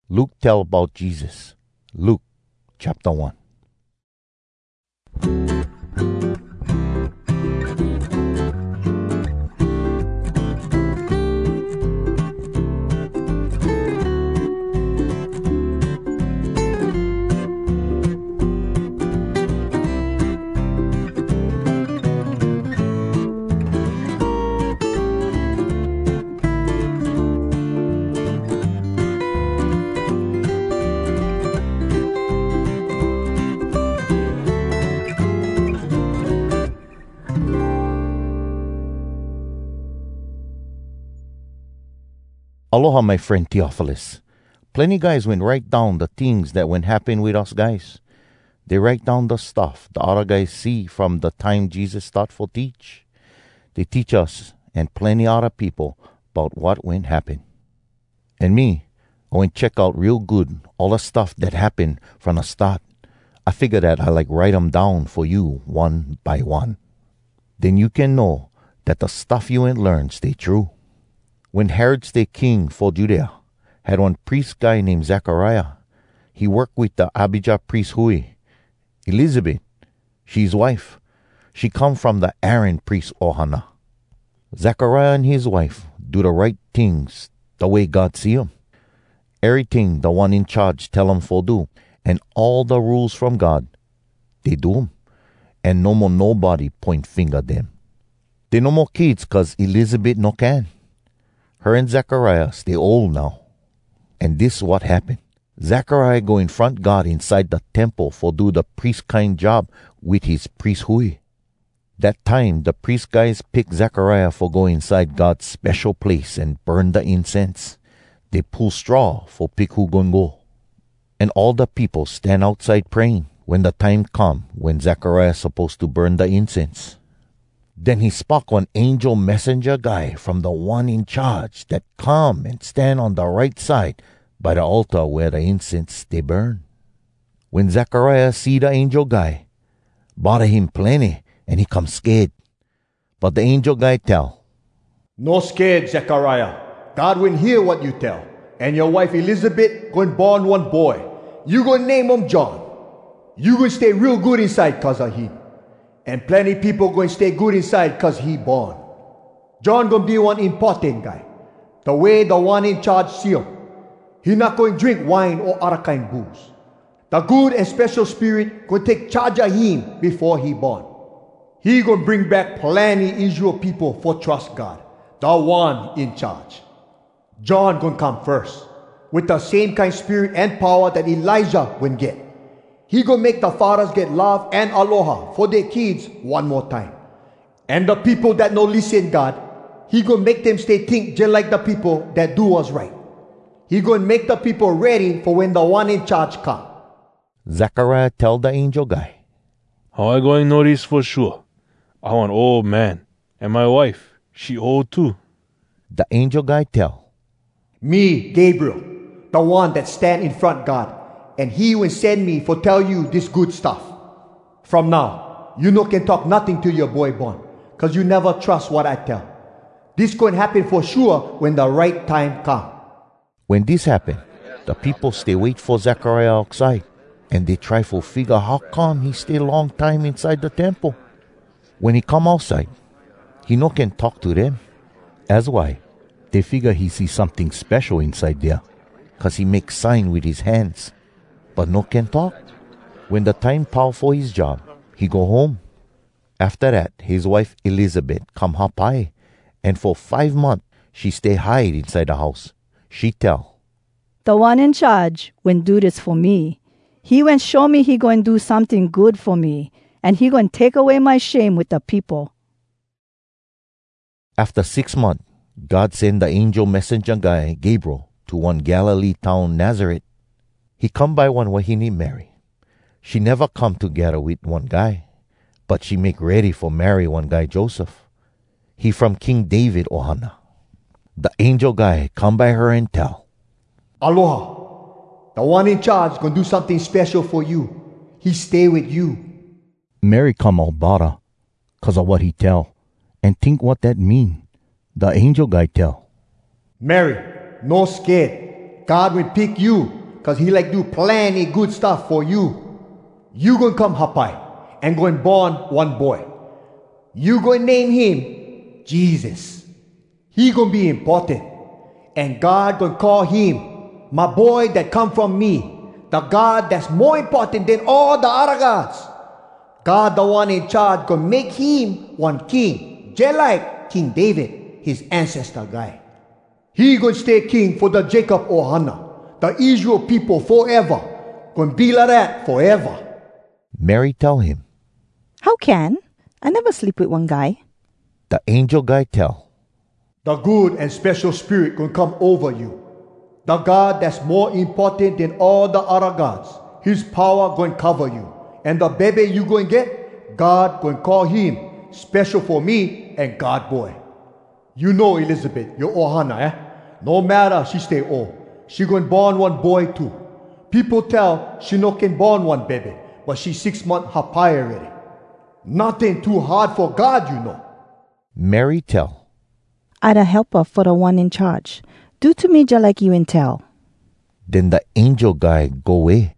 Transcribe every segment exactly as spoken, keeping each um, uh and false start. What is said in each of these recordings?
Luke tell about Jesus. Luke chapter one. Aloha, my friend Theophilus. Plenty guys went write down the things that went happen with us guys. They write down the stuff the other guys see from the time Jesus start for teach. They teach us and plenty other people about what went happen. And me, I went check out real good all the stuff that happened from the start. I figure that I like write them down for you one by one. Then you can know that the stuff you ain't learned stay true. When Herod stay king for Judea, had one priest guy named Zechariah. He worked with the Abijah priest Hui. Elizabeth, she's wife. She come from the Aaron priest Ohana. Zechariah and his wife do the right things the way God see 'em. Everything the one in charge tell 'em for do, and all the rules from God, they do 'em. And no more nobody point finger them. They no more kids cause Elizabeth no can. Her and Zechariah stay old now. And this what happened. Zechariah go in front God inside the temple for do the priest kind job with his priest Hui. That time the priest guys pick Zechariah for go inside God's special place and burn the incense. They pull straw for pick who gon go. And all the people stand outside praying when the time come when Zechariah supposed to burn the incense. Then he spoke one angel messenger guy from the one in charge that come and stand on the right side by the altar where the incense they burn. When Zechariah see the angel guy, bother him plenty and he come scared. But the angel guy tell, "No scared, Zechariah. God will hear what you tell. And your wife Elizabeth going born one boy. You going name him John. You going stay real good inside cause of him. And plenty people going stay good inside cause he born. John going be one important guy. The way the one in charge see him. He not going drink wine or other kind booze. The good and special spirit going take charge of him before he born. He going bring back plenty Israel people for trust God, the one in charge. John going come first with the same kind spirit and power that Elijah will get. He gonna make the fathers get love and aloha for their kids one more time. And the people that no listen God, he gonna make them stay think just like the people that do what's right. He gonna make the people ready for when the one in charge come." Zechariah tell the angel guy, "How I going know this for sure? I'm an old man, and my wife, she old too." The angel guy tell, "Me, Gabriel, the one that stand in front God, and he will send me for tell you this good stuff. From now, you no can talk nothing to your boy born, cause you never trust what I tell. This going happen for sure when the right time come." When this happen, the people stay wait for Zechariah outside, and they try to figure how come he stay long time inside the temple. When he come outside, he no can talk to them. As why, they figure he see something special inside there, cause he make sign with his hands, but no can talk. When the time pow for his job, he go home. After that, his wife Elizabeth come hop high, and for five months she stay hide inside the house. She tell, "The one in charge when do this for me. He when show me he going do something good for me, and he going take away my shame with the people." After six months, God sent the angel messenger guy Gabriel to one Galilee town Nazareth. He come by one where he named Mary. She never come together with one guy, but she make ready for marry one guy Joseph. He from King David Ohana. The angel guy come by her and tell, "Aloha, the one in charge gonna do something special for you. He stay with you." Mary come all bother, cause of what he tell, and think what that mean. The angel guy tell, "Mary, no scared. God will pick you cause he like do plenty good stuff for you. You gonna come hapai and go and born one boy. You gonna name him Jesus. He gonna be important. And God gonna call him my boy that come from me. The God that's more important than all the other gods. God the one in charge gonna make him one king. Just like King David, his ancestor guy. He gonna stay king for the Jacob Ohana, the Israel people forever. Gonna be like that forever. Mary tell him. How can? I never sleep with one guy. The angel guy tell. The good and special spirit gonna come over you. The God that's more important than all the other gods. His power gonna cover you. And the baby you gonna get, God gonna call him special for me and God boy. You know Elizabeth, your Ohana, eh? No matter she stay old, she gonna born one boy too. People tell she no can born one baby, but she six month hapai already. Nothing too hard for God, you know. Mary tell. I'd a helper for the one in charge. Do to me just like you and tell. Then the angel guy go away.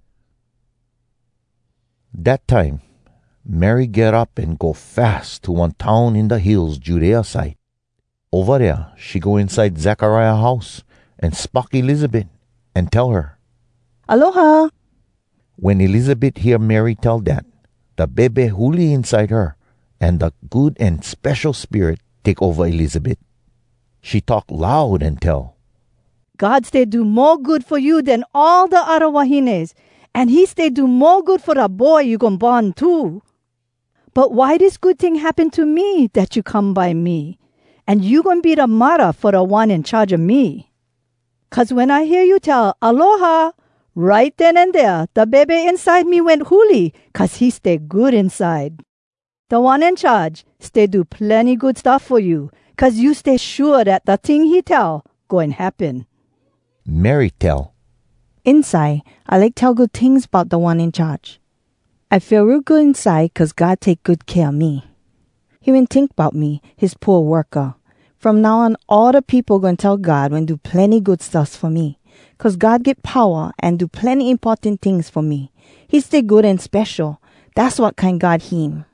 That time, Mary get up and go fast to one town in the hills, Judea side. Over there, she go inside Zechariah's house and spark Elizabeth and tell her. Aloha! When Elizabeth hear Mary tell that, the baby huli inside her and the good and special spirit take over Elizabeth. She talk loud and tell. God stay do more good for you than all the other wahines. And he stay do more good for the boy you gon' born too. But why this good thing happen to me that you come by me? And you gon' be the mother for the one in charge of me. Cause when I hear you tell aloha, right then and there, the baby inside me went huli, cause he stay good inside. The one in charge stay do plenty good stuff for you, cause you stay sure that the thing he tell going happen. Mary tell. Inside, I like tell good things about the one in charge. I feel real good inside cause God take good care of me. He won't think about me, his poor worker. From now on, all the people going to tell God when do plenty good stuff for me. Cause God get power and do plenty important things for me. He stay good and special. That's what kind God him.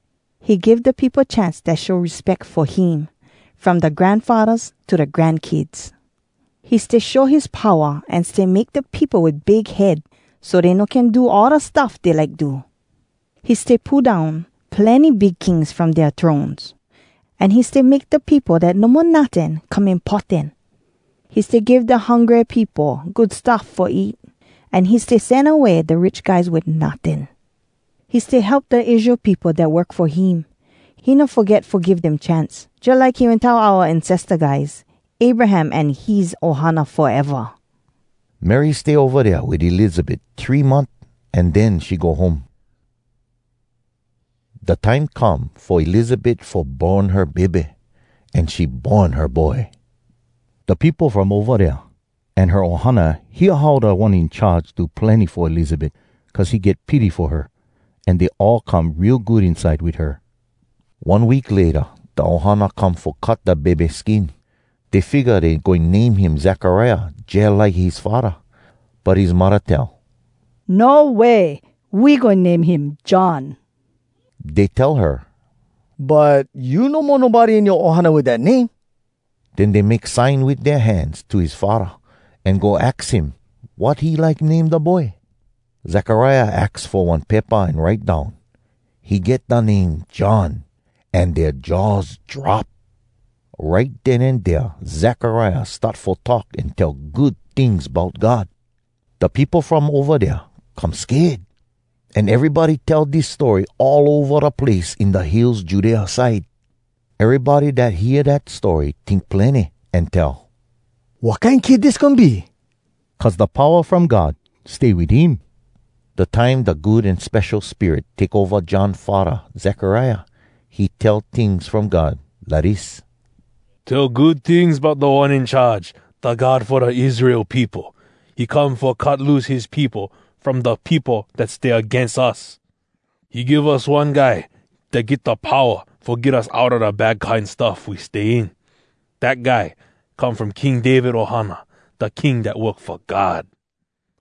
He give the people chance that show respect for him. From the grandfathers to the grandkids. He stay show his power and stay make the people with big head so they no can do all the stuff they like do. He stay pull down plenty big kings from their thrones. And he stay make the people that no more nothing come important. He stay give the hungry people good stuff for eat. And he stay send away the rich guys with nothing. He stay help the Israel people that work for him. He no forget forgive them chance. Just like he went tell our ancestor guys. Abraham and his Ohana forever. Mary stay over there with Elizabeth three months and then she go home. The time come for Elizabeth for born her baby and she born her boy. The people from over there and her Ohana hear how the one in charge do plenty for Elizabeth cause he get pity for her and they all come real good inside with her. One week later, the Ohana come for cut the baby skin. They figure they going name him Zechariah, just like his father. But his mother tell. No way. We going name him John. They tell her. But you no more nobody in your Ohana with that name. Then they make sign with their hands to his father and go ask him what he like name the boy. Zechariah asks for one paper and write down. He get the name John and their jaws drop. Right then and there, Zechariah start for talk and tell good things about God. The people from over there come scared. And everybody tell this story all over the place in the hills Judea side. Everybody that hear that story think plenty and tell. What kind kid this gonna be? Cause the power from God stay with him. The time the good and special spirit take over John's father, Zechariah, he tell things from God like this. Tell good things about the one in charge, the God for the Israel people. He come for cut loose his people from the people that stay against us. He give us one guy that get the power for get us out of the bad kind stuff we stay in. That guy come from King David Ohana, the king that work for God.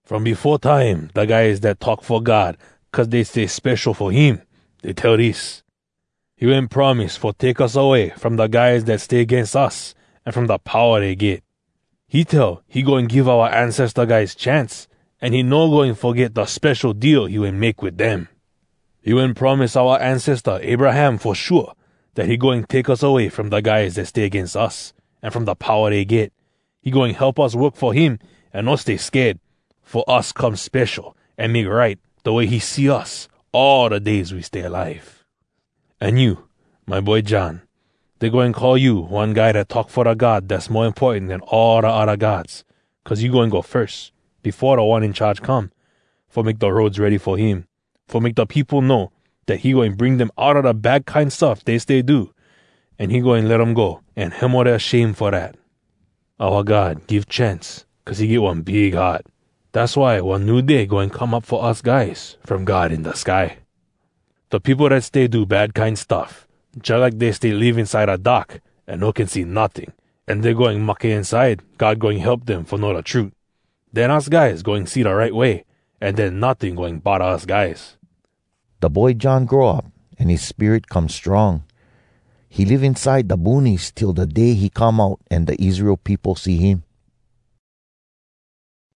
From before time, the guys that talk for God, 'cause they stay special for Him, they tell this. He won't promise for take us away from the guys that stay against us and from the power they get. He tell He going give our ancestor guys chance, and He no going forget the special deal He will make with them. He won't promise our ancestor Abraham for sure that He going take us away from the guys that stay against us and from the power they get. He going help us work for Him and not stay scared. For us come special and make right the way He see us all the days we stay alive. And you, my boy John, they going call you one guy that talk for a God that's more important than all the other gods, 'cause you going go first before the one in charge come, for make the roads ready for Him, for make the people know that He going bring them out of the bad kind stuff they stay do, and He going let them go and Him all their shame for that. Our God give chance, 'cause He get one big heart. That's why one new day going come up for us guys from God in the sky. The people that stay do bad kind stuff, just like they stay live inside a dark and no can see nothing, and they're going mucky inside, God going help them for know the truth. Then us guys going see the right way, and then nothing going bother us guys. The boy John grow up, and his spirit come strong. He live inside the boonies till the day he come out and the Israel people see him.